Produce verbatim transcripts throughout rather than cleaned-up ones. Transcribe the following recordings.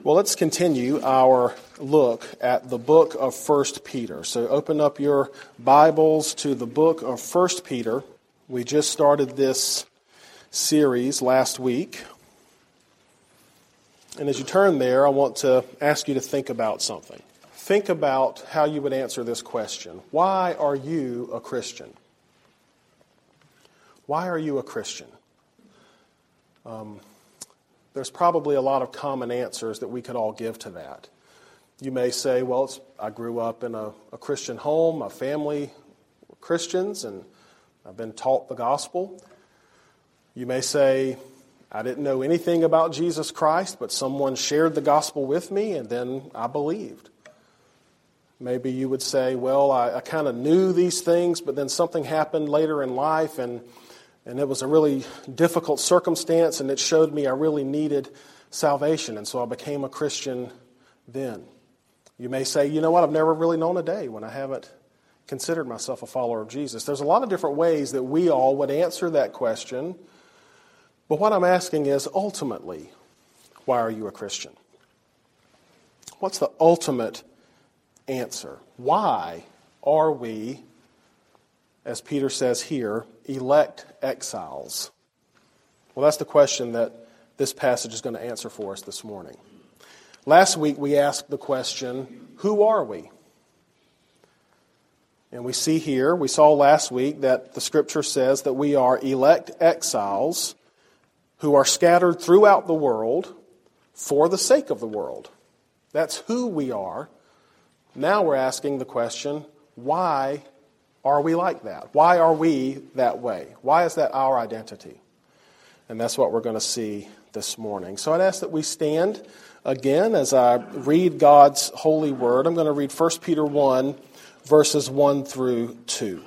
Well, let's continue our look at the book of First Peter. So open up your Bibles to the book of First Peter. We just started this series last week. And as you turn there, I want to ask you to think about something. Think about how you would answer this question. Why are you a Christian? Why are you a Christian? Um... There's probably a lot of common answers that we could all give to that. You may say, well, it's, I grew up in a, a Christian home, my family were Christians, and I've been taught the gospel. You may say, I didn't know anything about Jesus Christ, but someone shared the gospel with me, and then I believed. Maybe you would say, well, I, I kind of knew these things, but then something happened later in life, and And it was a really difficult circumstance, and it showed me I really needed salvation, and so I became a Christian then. You may say, you know what, I've never really known a day when I haven't considered myself a follower of Jesus. There's a lot of different ways that we all would answer that question, but what I'm asking is, ultimately, why are you a Christian? What's the ultimate answer? Why are we, as Peter says here, elect exiles? Well, that's the question that this passage is going to answer for us this morning. Last week we asked the question, who are we? And we see here, we saw last week that the Scripture says that we are elect exiles who are scattered throughout the world for the sake of the world. That's who we are. Now we're asking the question, why are we like that? Why are we that way? Why is that our identity? And that's what we're going to see this morning. So I'd ask that we stand again as I read God's holy word. I'm going to read First Peter one, verses one through two.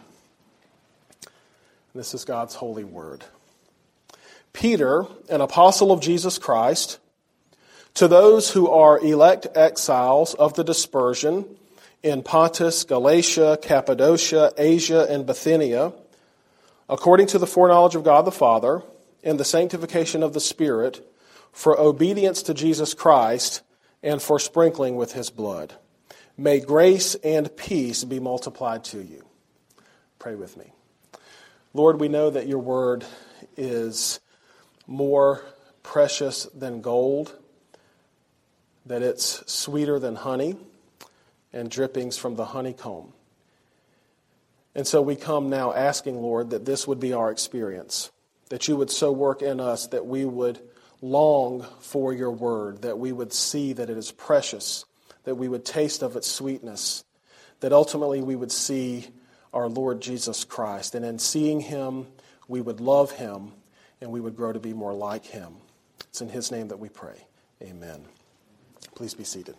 This is God's holy word. Peter, an apostle of Jesus Christ, to those who are elect exiles of the dispersion in Pontus, Galatia, Cappadocia, Asia, and Bithynia, according to the foreknowledge of God the Father, and the sanctification of the Spirit, for obedience to Jesus Christ, and for sprinkling with His blood. May grace and peace be multiplied to you. Pray with me. Lord, we know that your word is more precious than gold, that it's sweeter than honey, and drippings from the honeycomb. And so we come now asking, Lord, that this would be our experience, that you would so work in us that we would long for your word, that we would see that it is precious, that we would taste of its sweetness, that ultimately we would see our Lord Jesus Christ. And in seeing him, we would love him, and we would grow to be more like him. It's in his name that we pray. Amen. Please be seated.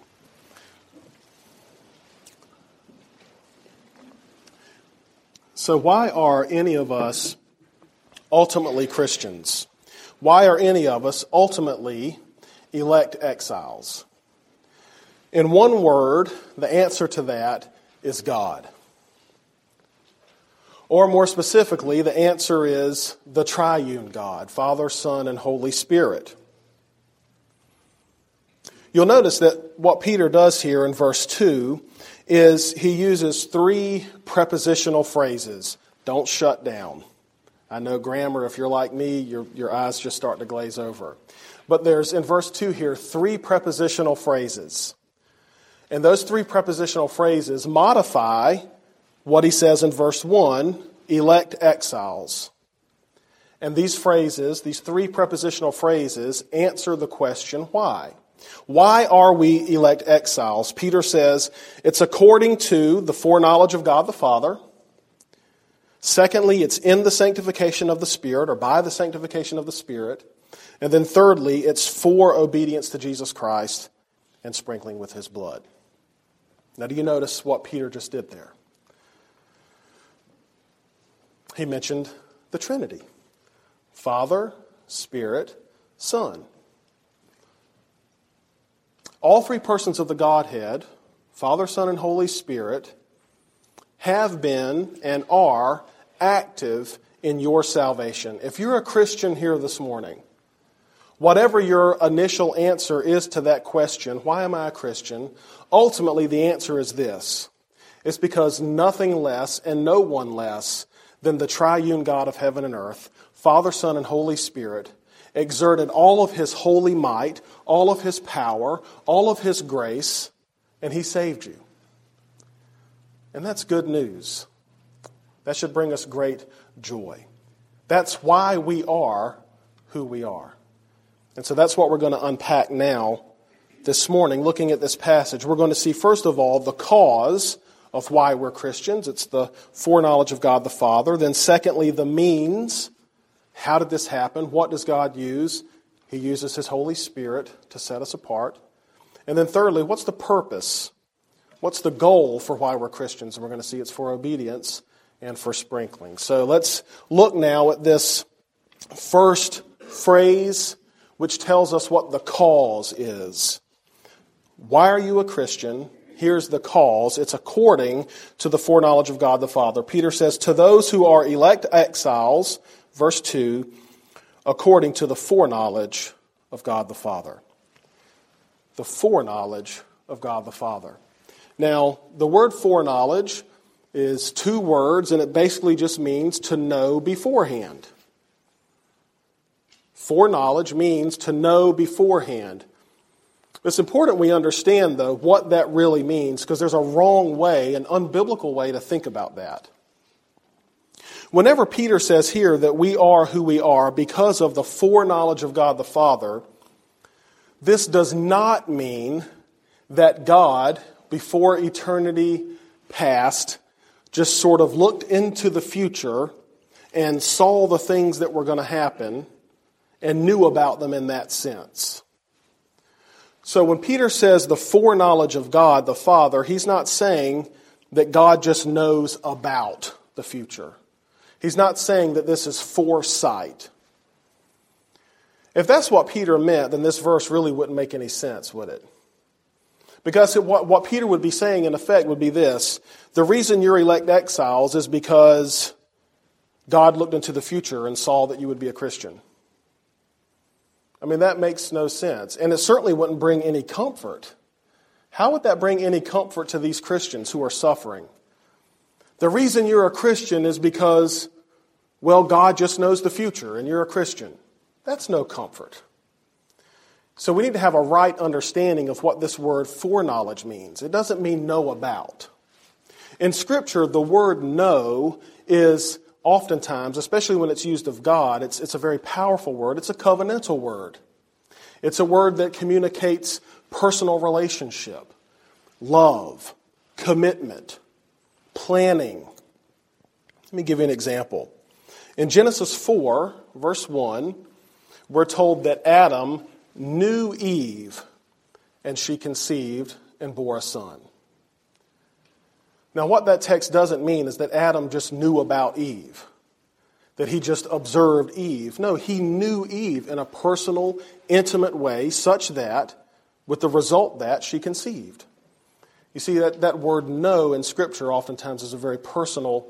So why are any of us ultimately Christians? Why are any of us ultimately elect exiles? In one word, the answer to that is God. Or more specifically, the answer is the triune God, Father, Son, and Holy Spirit. You'll notice that what Peter does here in verse two is he uses three prepositional phrases. Don't shut down. I know grammar, if you're like me, your, your eyes just start to glaze over. But there's, in verse two here, three prepositional phrases. And those three prepositional phrases modify what he says in verse one, elect exiles. And these phrases, these three prepositional phrases, answer the question, why? Why are we elect exiles? Peter says it's according to the foreknowledge of God the Father. Secondly, it's in the sanctification of the Spirit, or by the sanctification of the Spirit. And then thirdly, it's for obedience to Jesus Christ and sprinkling with his blood. Now, do you notice what Peter just did there? He mentioned the Trinity. Father, Spirit, Son. All three persons of the Godhead, Father, Son, and Holy Spirit, have been and are active in your salvation. If you're a Christian here this morning, Whatever your initial answer is to that question, why am I a Christian? Ultimately, the answer is this. It's because nothing less and no one less than the triune God of heaven and earth, Father, Son, and Holy Spirit, exerted all of his holy might, all of his power, all of his grace, and he saved you. And that's good news. That should bring us great joy. That's why we are who we are. And so that's what we're going to unpack now this morning, looking at this passage. We're going to see, first of all, the cause of why we're Christians. It's the foreknowledge of God the Father. Then secondly, the means. How did this happen? What does God use? He uses his Holy Spirit to set us apart. And then thirdly, what's the purpose? What's the goal for why we're Christians? And we're going to see it's for obedience and for sprinkling. So let's look now at this first phrase, which tells us what the cause is. Why are you a Christian? Here's the cause. It's according to the foreknowledge of God the Father. Peter says, to those who are elect exiles, verse two, according to the foreknowledge of God the Father. The foreknowledge of God the Father. Now, the word foreknowledge is two words, and it basically just means to know beforehand. Foreknowledge means to know beforehand. It's important we understand, though, what that really means, because there's a wrong way, an unbiblical way to think about that. Whenever Peter says here that we are who we are because of the foreknowledge of God the Father, this does not mean that God, before eternity past, just sort of looked into the future and saw the things that were going to happen and knew about them in that sense. So when Peter says the foreknowledge of God the Father, he's not saying that God just knows about the future. He's not saying that this is foresight. If that's what Peter meant, then this verse really wouldn't make any sense, would it? Because it, what, what Peter would be saying, in effect, would be this. The reason you're elect exiles is because God looked into the future and saw that you would be a Christian. I mean, that makes no sense. And it certainly wouldn't bring any comfort. How would that bring any comfort to these Christians who are suffering? The reason you're a Christian is because, well, God just knows the future and you're a Christian. That's no comfort. So we need to have a right understanding of what this word foreknowledge means. It doesn't mean know about. In Scripture, the word know is oftentimes, especially when it's used of God, it's, it's a very powerful word. It's a covenantal word. It's a word that communicates personal relationship, love, commitment, planning. Let me give you an example. In Genesis four, verse one, we're told that Adam knew Eve, and she conceived and bore a son. Now, what that text doesn't mean is that Adam just knew about Eve, that he just observed Eve. No, he knew Eve in a personal, intimate way, such that, with the result that she conceived. You see, that, that word know in Scripture oftentimes is a very personal,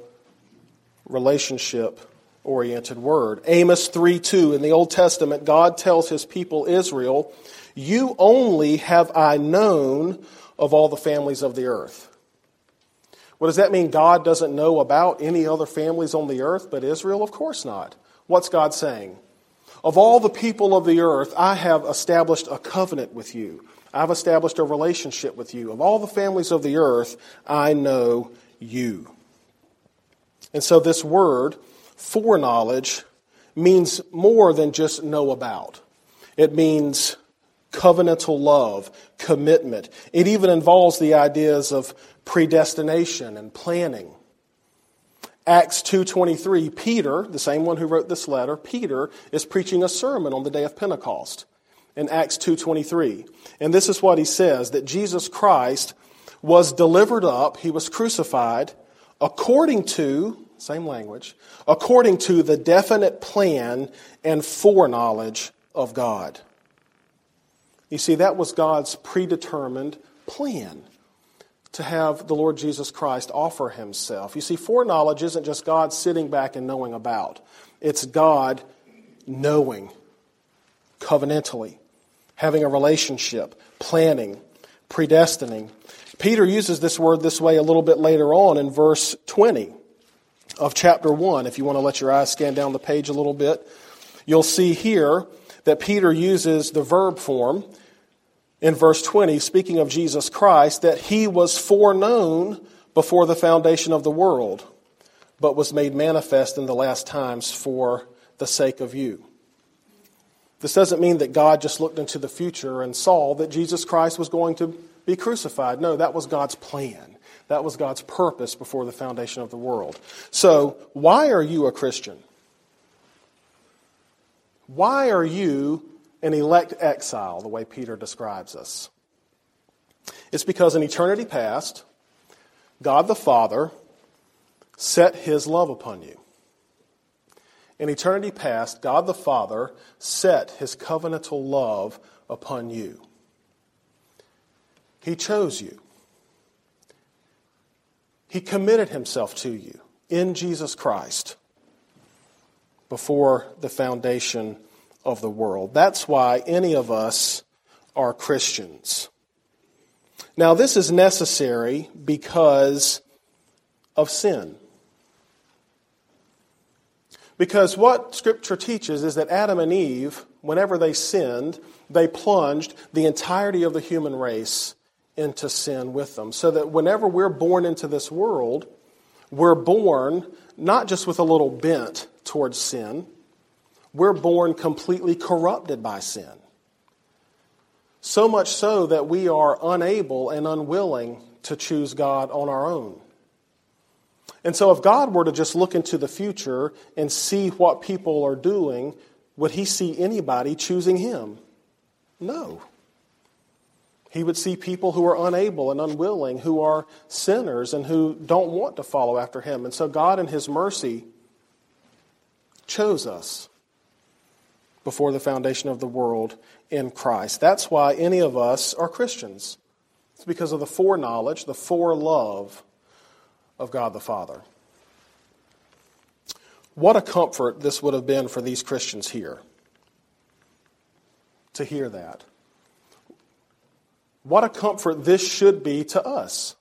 relationship-oriented word. Amos three two, in the Old Testament, God tells his people Israel, "You only have I known of all the families of the earth." What does that mean? God doesn't know about any other families on the earth but Israel? Of course not. What's God saying? Of all the people of the earth, I have established a covenant with you. I've established a relationship with you. Of all the families of the earth, I know you. And so this word, foreknowledge, means more than just know about. It means covenantal love, commitment. It even involves the ideas of predestination and planning. Acts two twenty-three, Peter, the same one who wrote this letter, Peter is preaching a sermon on the day of Pentecost in Acts two twenty-three. And this is what he says, that Jesus Christ was delivered up, he was crucified, according to, same language, according to the definite plan and foreknowledge of God. You see, that was God's predetermined plan, to have the Lord Jesus Christ offer himself. You see, foreknowledge isn't just God sitting back and knowing about. It's God knowing covenantally, having a relationship, planning, predestining. Peter uses this word this way a little bit later on in verse twenty of chapter one. If you want to let your eyes scan down the page a little bit, you'll see here that Peter uses the verb form in verse twenty, speaking of Jesus Christ, that he was foreknown before the foundation of the world, but was made manifest in the last times for the sake of you. This doesn't mean that God just looked into the future and saw that Jesus Christ was going to be crucified. No, that was God's plan. That was God's purpose before the foundation of the world. So, why are you a Christian? Why are you an elect exile, the way Peter describes us? It's because in eternity past, God the Father set his love upon you. In eternity past, God the Father set his covenantal love upon you. He chose you. He committed himself to you in Jesus Christ before the foundation of the world. That's why any of us are Christians. Now, this is necessary because of sin. Because what Scripture teaches is that Adam and Eve, whenever they sinned, they plunged the entirety of the human race into sin with them. So that whenever we're born into this world, we're born not just with a little bent towards sin, we're born completely corrupted by sin. So much so that we are unable and unwilling to choose God on our own. And so if God were to just look into the future and see what people are doing, would he see anybody choosing him? No. He would see people who are unable and unwilling, who are sinners and who don't want to follow after him. And so God in his mercy chose us before the foundation of the world in Christ. That's why any of us are Christians. It's because of the foreknowledge, the forelove of God the Father. What a comfort this would have been for these Christians here to hear that. What a comfort this should be to us.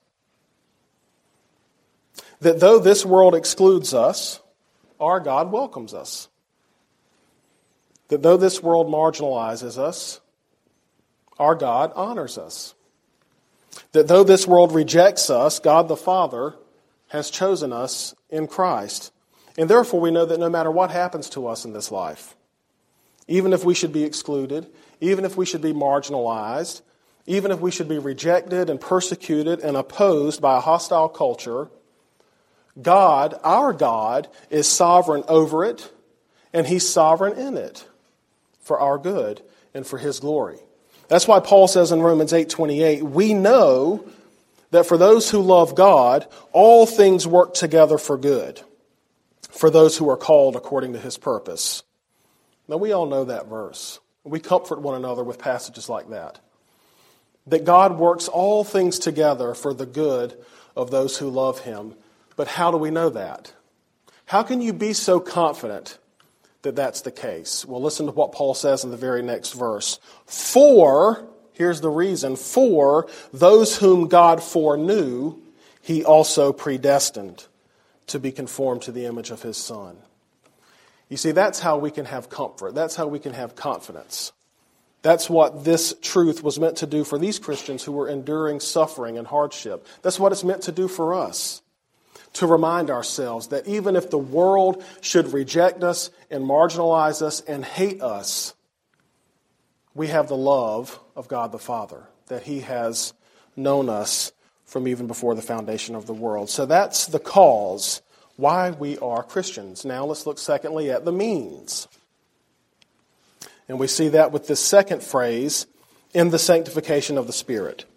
That though this world excludes us, our God welcomes us. That though this world marginalizes us, our God honors us. That though this world rejects us, God the Father has chosen us in Christ. And therefore we know that no matter what happens to us in this life, even if we should be excluded, even if we should be marginalized, even if we should be rejected and persecuted and opposed by a hostile culture, God, our God, is sovereign over it, and he's sovereign in it for our good and for his glory. That's why Paul says in Romans eight twenty-eight, we know that for those who love God, all things work together for good, for those who are called according to his purpose. Now, we all know that verse. We comfort one another with passages like that. That God works all things together for the good of those who love him. But how do we know that? How can you be so confident that that's the case? Well, listen to what Paul says in the very next verse. For, here's the reason, for those whom God foreknew, he also predestined to be conformed to the image of his Son. You see, that's how we can have comfort. That's how we can have confidence. That's what this truth was meant to do for these Christians who were enduring suffering and hardship. That's what it's meant to do for us. To remind ourselves that even if the world should reject us and marginalize us and hate us, we have the love of God the Father, that he has known us from even before the foundation of the world. So that's the cause why we are Christians. Now let's look secondly at the means. And we see that with this second phrase, in the sanctification of the Spirit.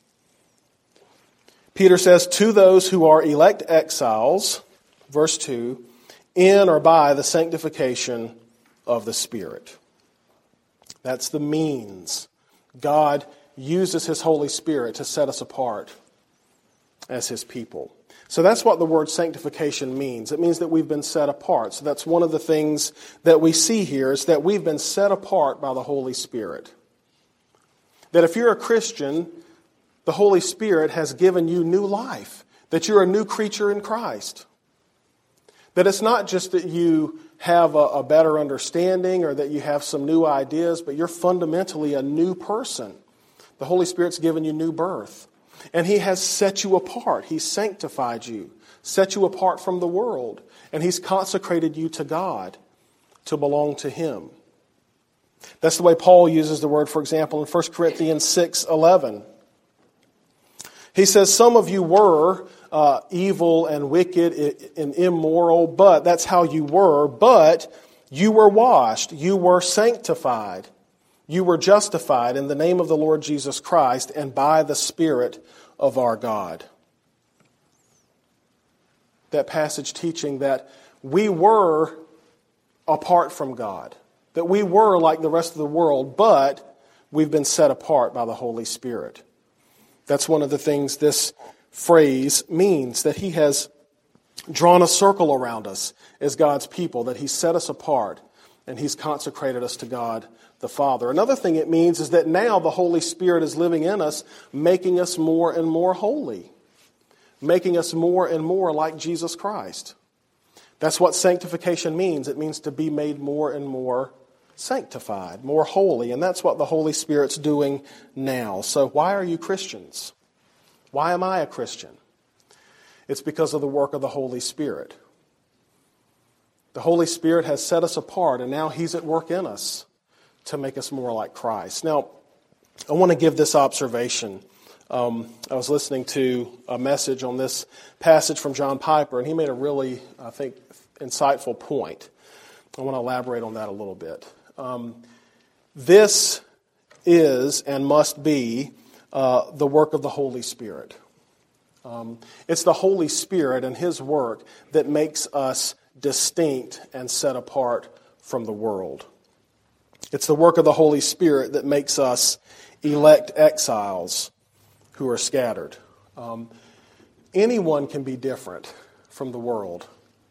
Peter says, to those who are elect exiles, verse two, in or by the sanctification of the Spirit. That's the means. God uses his Holy Spirit to set us apart as his people. So that's what the word sanctification means. It means that we've been set apart. So that's one of the things that we see here is that we've been set apart by the Holy Spirit. That if you're a Christian, the Holy Spirit has given you new life. That you're a new creature in Christ. That it's not just that you have a, a better understanding or that you have some new ideas, but you're fundamentally a new person. The Holy Spirit's given you new birth. And He has set you apart. He's sanctified you, set you apart from the world. And He's consecrated you to God to belong to Him. That's the way Paul uses the word, for example, in First Corinthians six eleven. He says, some of you were uh, evil and wicked and immoral, but that's how you were. But you were washed, you were sanctified, you were justified in the name of the Lord Jesus Christ and by the Spirit of our God. That passage teaching that we were apart from God, that we were like the rest of the world, but we've been set apart by the Holy Spirit. That's one of the things this phrase means, that He has drawn a circle around us as God's people, that He's set us apart and He's consecrated us to God the Father. Another thing it means is that now the Holy Spirit is living in us, making us more and more holy, making us more and more like Jesus Christ. That's what sanctification means. It means to be made more and more sanctified, more holy, and that's what the Holy Spirit's doing now. So why are you Christians? Why am I a Christian? It's because of the work of the Holy Spirit. The Holy Spirit has set us apart, and now He's at work in us to make us more like Christ. Now, I want to give this observation. Um, I was listening to a message on this passage from John Piper, and he made a really, I think, insightful point. I want to elaborate on that a little bit. Um, this is and must be uh, the work of the Holy Spirit. Um, it's the Holy Spirit and His work that makes us distinct and set apart from the world. It's the work of the Holy Spirit that makes us elect exiles who are scattered. Um, anyone can be different from the world.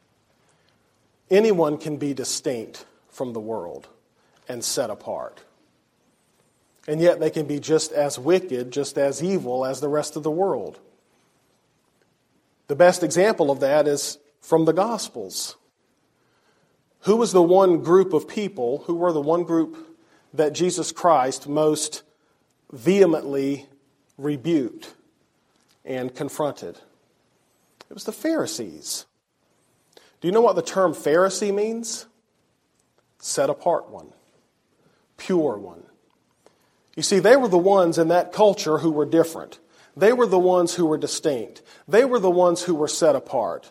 Anyone can be distinct from the world and set apart. And yet they can be just as wicked, just as evil as the rest of the world. The best example of that is from the Gospels. Who was the one group of people, who were the one group that Jesus Christ most vehemently rebuked and confronted? It was the Pharisees. Do you know what the term Pharisee means? Set apart one. Pure one. You see, they were the ones in that culture who were different. They were the ones who were distinct. They were the ones who were set apart.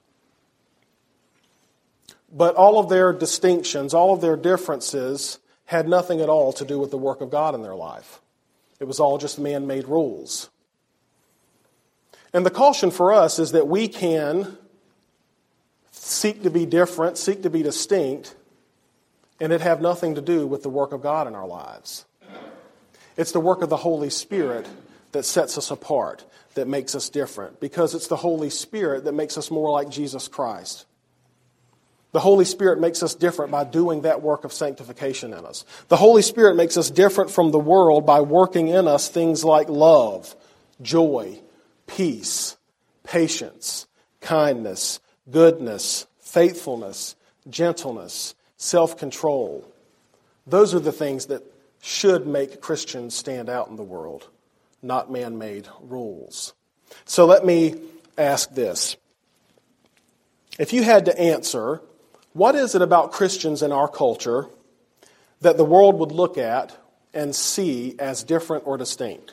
But all of their distinctions, all of their differences had nothing at all to do with the work of God in their life. It was all just man-made rules. And the caution for us is that we can seek to be different, seek to be distinct, and it have nothing to do with the work of God in our lives. It's the work of the Holy Spirit that sets us apart, that makes us different, because it's the Holy Spirit that makes us more like Jesus Christ. The Holy Spirit makes us different by doing that work of sanctification in us. The Holy Spirit makes us different from the world by working in us things like love, joy, peace, patience, kindness, goodness, faithfulness, gentleness, self-control. Those are the things that should make Christians stand out in the world, not man-made rules. So let me ask this. If you had to answer, what is it about Christians in our culture that the world would look at and see as different or distinct?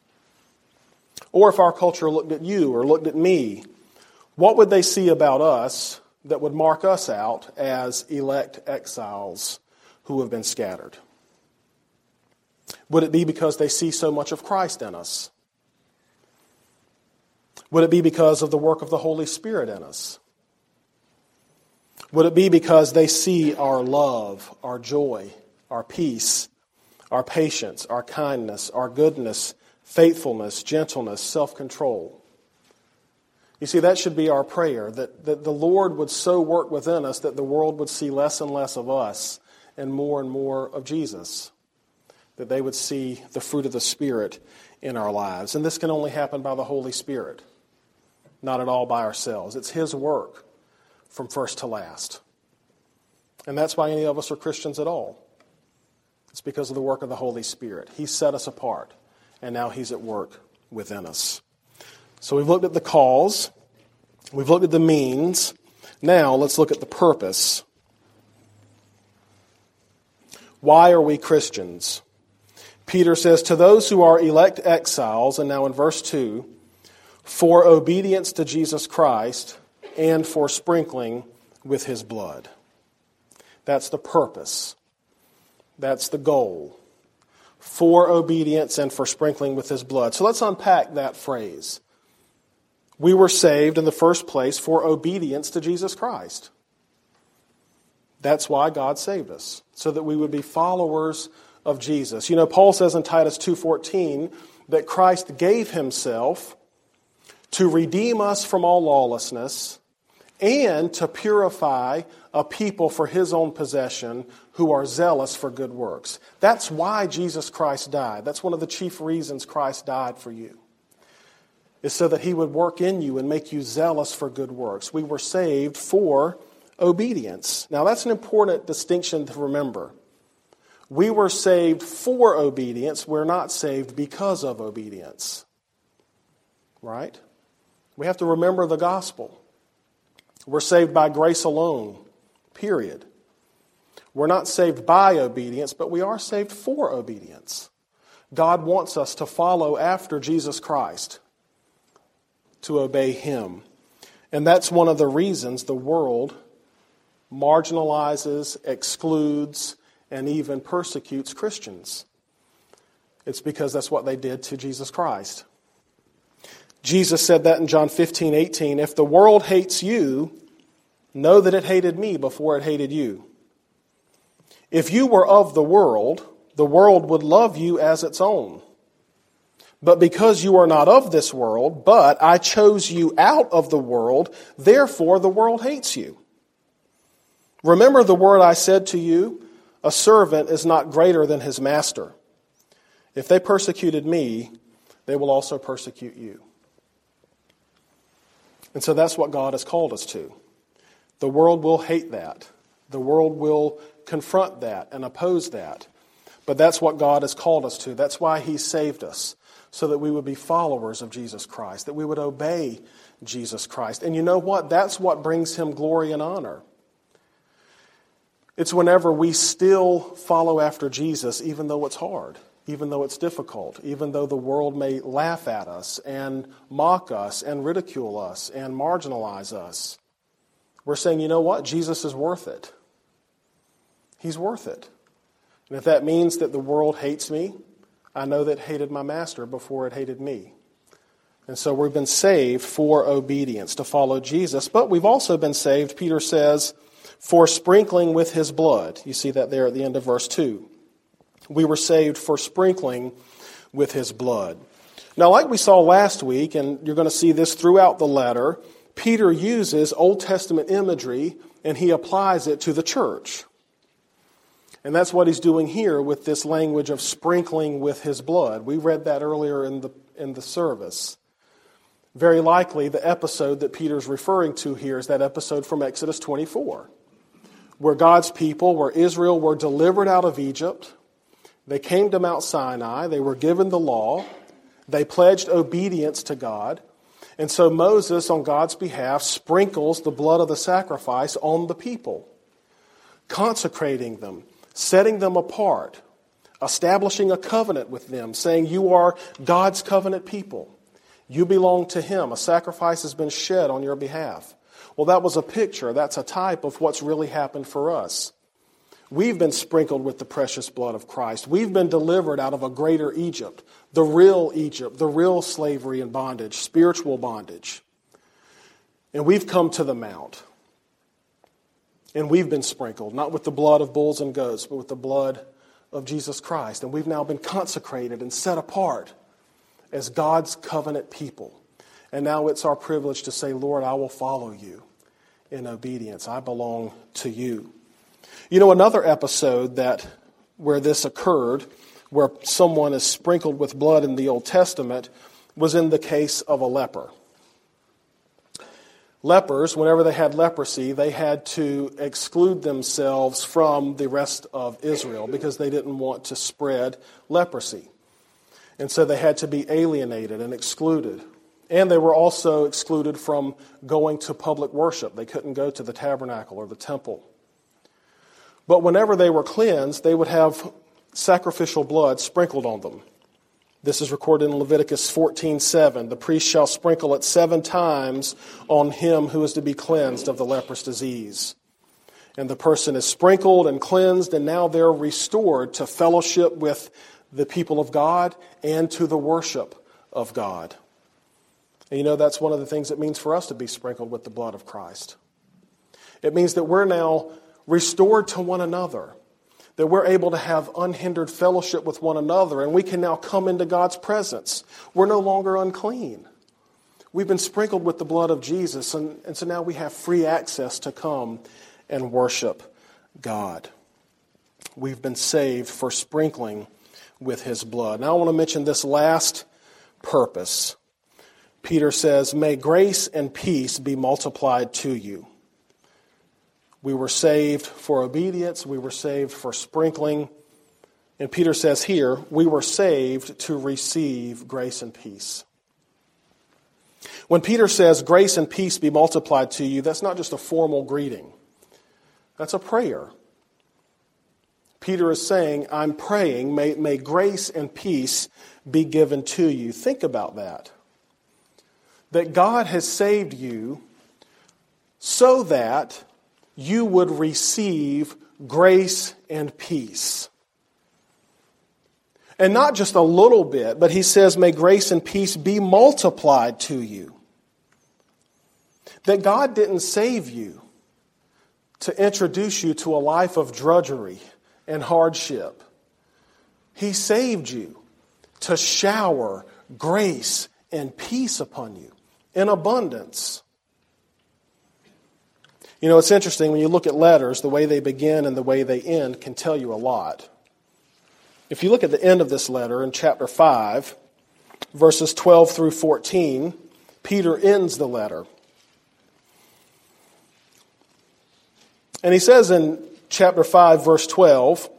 Or if our culture looked at you or looked at me, what would they see about us that would mark us out as elect exiles who have been scattered? Would it be because they see so much of Christ in us? Would it be because of the work of the Holy Spirit in us? Would it be because they see our love, our joy, our peace, our patience, our kindness, our goodness, faithfulness, gentleness, self-control? You see, that should be our prayer, that, that the Lord would so work within us that the world would see less and less of us and more and more of Jesus, that they would see the fruit of the Spirit in our lives. And this can only happen by the Holy Spirit, not at all by ourselves. It's His work from first to last. And that's why any of us are Christians at all. It's because of the work of the Holy Spirit. He set us apart, and now He's at work within us. So we've looked at the cause, we've looked at the means. Now let's look at the purpose. Why are we Christians? Peter says, to those who are elect exiles, and now in verse two, for obedience to Jesus Christ and for sprinkling with His blood. That's the purpose. That's the goal. For obedience and for sprinkling with His blood. So let's unpack that phrase. We were saved in the first place for obedience to Jesus Christ. That's why God saved us, so that we would be followers of Jesus. You know, Paul says in Titus two fourteen that Christ gave Himself to redeem us from all lawlessness and to purify a people for His own possession who are zealous for good works. That's why Jesus Christ died. That's one of the chief reasons Christ died for you, is so that He would work in you and make you zealous for good works. We were saved for obedience. Now that's an important distinction to remember. We were saved for obedience. We're not saved because of obedience. Right? We have to remember the gospel. We're saved by grace alone, period. We're not saved by obedience, but we are saved for obedience. God wants us to follow after Jesus Christ, to obey Him. And that's one of the reasons the world marginalizes, excludes, and even persecutes Christians. It's because that's what they did to Jesus Christ. Jesus said that in John fifteen eighteen, if the world hates you, know that it hated me before it hated you. If you were of the world, the world would love you as its own. But because you are not of this world, but I chose you out of the world, therefore the world hates you. Remember the word I said to you, a servant is not greater than his master. If they persecuted me, they will also persecute you. And so that's what God has called us to. The world will hate that. The world will confront that and oppose that. But that's what God has called us to. That's why He saved us, so that we would be followers of Jesus Christ, that we would obey Jesus Christ. And you know what? That's what brings Him glory and honor. It's whenever we still follow after Jesus, even though it's hard, even though it's difficult, even though the world may laugh at us and mock us and ridicule us and marginalize us. We're saying, you know what? Jesus is worth it. He's worth it. And if that means that the world hates me, I know that it hated my master before it hated me. And so we've been saved for obedience, to follow Jesus. But we've also been saved, Peter says, for sprinkling with His blood. You see that there at the end of verse two. We were saved for sprinkling with His blood. Now, like we saw last week, and you're going to see this throughout the letter, Peter uses Old Testament imagery and he applies it to the church. And that's what he's doing here with this language of sprinkling with His blood. We read that earlier in the in the service. Very likely the episode that Peter's referring to here is that episode from Exodus twenty-four, where God's people, where Israel were delivered out of Egypt. They came to Mount Sinai. They were given the law. They pledged obedience to God. And so Moses, on God's behalf, sprinkles the blood of the sacrifice on the people, consecrating them, setting them apart, establishing a covenant with them, saying, you are God's covenant people. You belong to Him. A sacrifice has been shed on your behalf. Well, that was a picture. That's a type of what's really happened for us. We've been sprinkled with the precious blood of Christ. We've been delivered out of a greater Egypt, the real Egypt, the real slavery and bondage, spiritual bondage. And we've come to the Mount. And we've been sprinkled, not with the blood of bulls and goats, but with the blood of Jesus Christ. And we've now been consecrated and set apart as God's covenant people. And now it's our privilege to say, Lord, I will follow you in obedience. I belong to you. You know, another episode that where this occurred, where someone is sprinkled with blood in the Old Testament, was in the case of a leper. Lepers, whenever they had leprosy, they had to exclude themselves from the rest of Israel because they didn't want to spread leprosy. And so they had to be alienated and excluded. And they were also excluded from going to public worship. They couldn't go to the tabernacle or the temple. But whenever they were cleansed, they would have sacrificial blood sprinkled on them. This is recorded in Leviticus fourteen seven. The priest shall sprinkle it seven times on him who is to be cleansed of the leprous disease. And the person is sprinkled and cleansed, and now they're restored to fellowship with the people of God and to the worship of God. And you know, that's one of the things it means for us to be sprinkled with the blood of Christ. It means that we're now restored to one another, that we're able to have unhindered fellowship with one another, and we can now come into God's presence. We're no longer unclean. We've been sprinkled with the blood of Jesus, and, and so now we have free access to come and worship God. We've been saved for sprinkling with his blood. Now I want to mention this last purpose. Peter says, may grace and peace be multiplied to you. We were saved for obedience. We were saved for sprinkling. And Peter says here, we were saved to receive grace and peace. When Peter says, grace and peace be multiplied to you, that's not just a formal greeting. That's a prayer. Peter is saying, I'm praying, may, may grace and peace be given to you. Think about that. That God has saved you so that you would receive grace and peace. And not just a little bit, but he says, may grace and peace be multiplied to you. That God didn't save you to introduce you to a life of drudgery and hardship. He saved you to shower grace and peace upon you in abundance. You know, it's interesting when you look at letters, the way they begin and the way they end can tell you a lot. If you look at the end of this letter in chapter five, verses twelve through fourteen, Peter ends the letter. And he says in chapter five, verse twelve,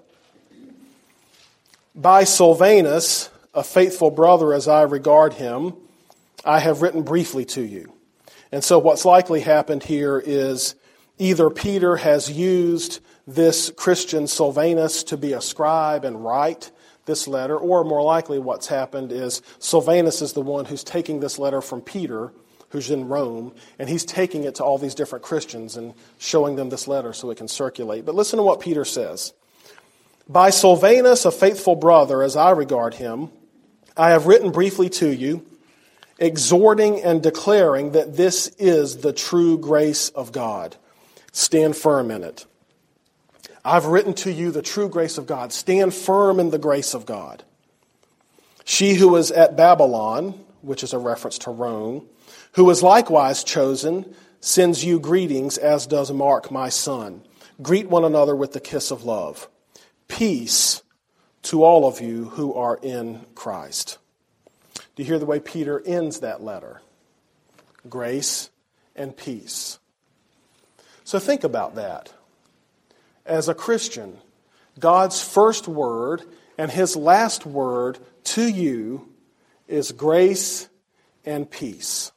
by Silvanus, a faithful brother as I regard him, I have written briefly to you. And so what's likely happened here is either Peter has used this Christian Silvanus to be a scribe and write this letter, or more likely what's happened is Silvanus is the one who's taking this letter from Peter, who's in Rome, and he's taking it to all these different Christians and showing them this letter so it can circulate. But listen to what Peter says. By Silvanus, a faithful brother, as I regard him, I have written briefly to you, exhorting and declaring that this is the true grace of God. Stand firm in it. I've written to you the true grace of God. Stand firm in the grace of God. She who is at Babylon, which is a reference to Rome, who is likewise chosen, sends you greetings, as does Mark, my son. Greet one another with the kiss of love. Peace to all of you who are in Christ. Do you hear the way Peter ends that letter? Grace and peace. So think about that. As a Christian, God's first word and his last word to you is grace and peace.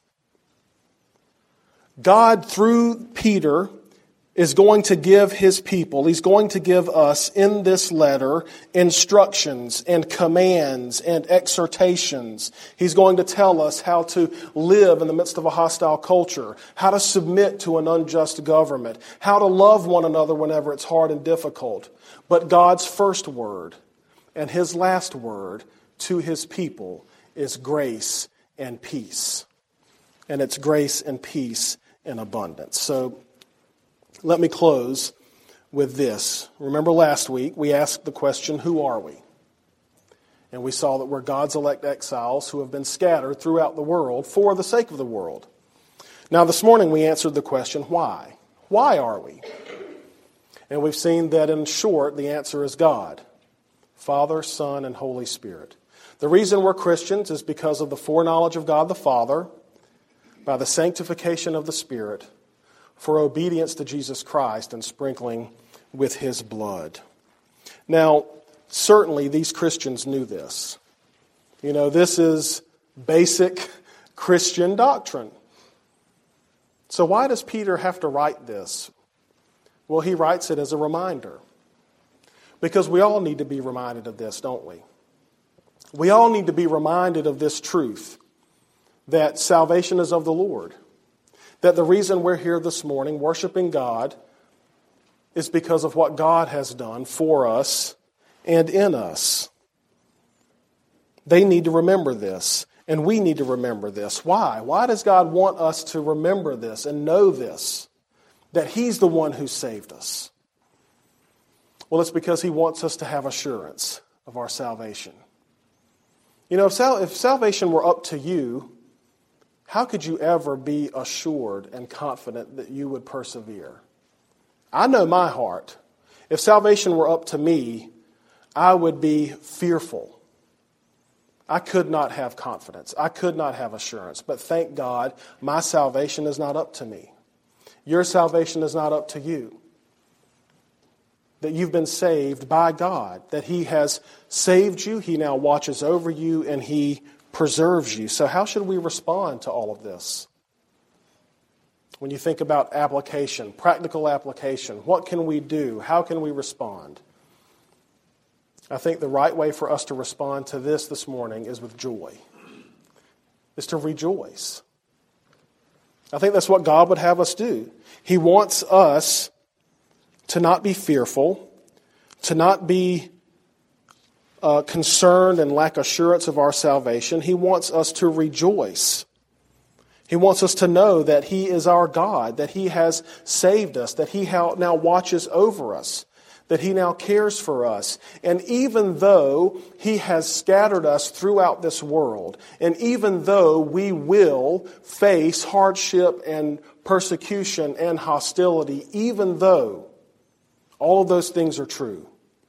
God, through Peter, is going to give his people, he's going to give us in this letter instructions and commands and exhortations. He's going to tell us how to live in the midst of a hostile culture, how to submit to an unjust government, how to love one another whenever it's hard and difficult. But God's first word and his last word to his people is grace and peace. And it's grace and peace in abundance. So let me close with this. Remember last week we asked the question, who are we? And we saw that we're God's elect exiles who have been scattered throughout the world for the sake of the world. Now, this morning we answered the question, why? Why are we? And we've seen that in short, the answer is God, Father, Son, and Holy Spirit. The reason we're Christians is because of the foreknowledge of God the Father, by the sanctification of the Spirit, for obedience to Jesus Christ and sprinkling with His blood. Now, certainly these Christians knew this. You know, this is basic Christian doctrine. So why does Peter have to write this? Well, he writes it as a reminder. Because we all need to be reminded of this, don't we? We all need to be reminded of this truth, that salvation is of the Lord. That the reason we're here this morning worshiping God is because of what God has done for us and in us. They need to remember this, and we need to remember this. Why? Why does God want us to remember this and know this? That He's the one who saved us. Well, it's because He wants us to have assurance of our salvation. You know, if, sal- if salvation were up to you, how could you ever be assured and confident that you would persevere? I know my heart. If salvation were up to me, I would be fearful. I could not have confidence. I could not have assurance. But thank God, my salvation is not up to me. Your salvation is not up to you. That you've been saved by God. That He has saved you. He now watches over you and He preserves you. So how should we respond to all of this? When you think about application, practical application, what can we do? How can we respond? I think the right way for us to respond to this this morning is with joy. Is to rejoice. I think that's what God would have us do. He wants us to not be fearful, to not be uh, concerned and lack assurance of our salvation. He wants us to rejoice. He wants us to know that He is our God, that He has saved us, that He now watches over us, that He now cares for us. And even though He has scattered us throughout this world, and even though we will face hardship and persecution and hostility, even though all of those things are true,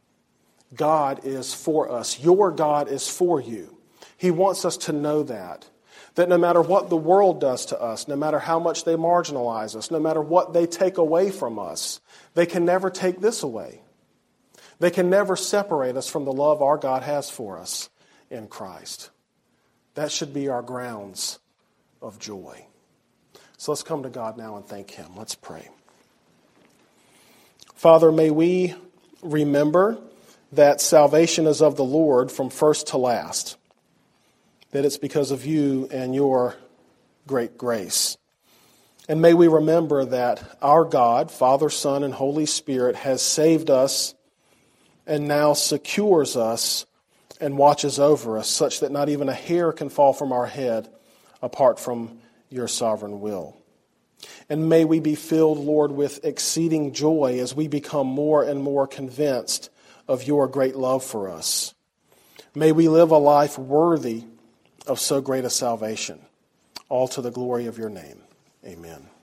God is for us. Your God is for you. He wants us to know that. That no matter what the world does to us, no matter how much they marginalize us, no matter what they take away from us, they can never take this away. They can never separate us from the love our God has for us in Christ. That should be our grounds of joy. So let's come to God now and thank Him. Let's pray. Father, may we remember that salvation is of the Lord from first to last. That it's because of you and your great grace. And may we remember that our God, Father, Son, and Holy Spirit has saved us and now secures us and watches over us such that not even a hair can fall from our head apart from your sovereign will. And may we be filled, Lord, with exceeding joy as we become more and more convinced of your great love for us. May we live a life worthy of so great a salvation, all to the glory of your name. Amen.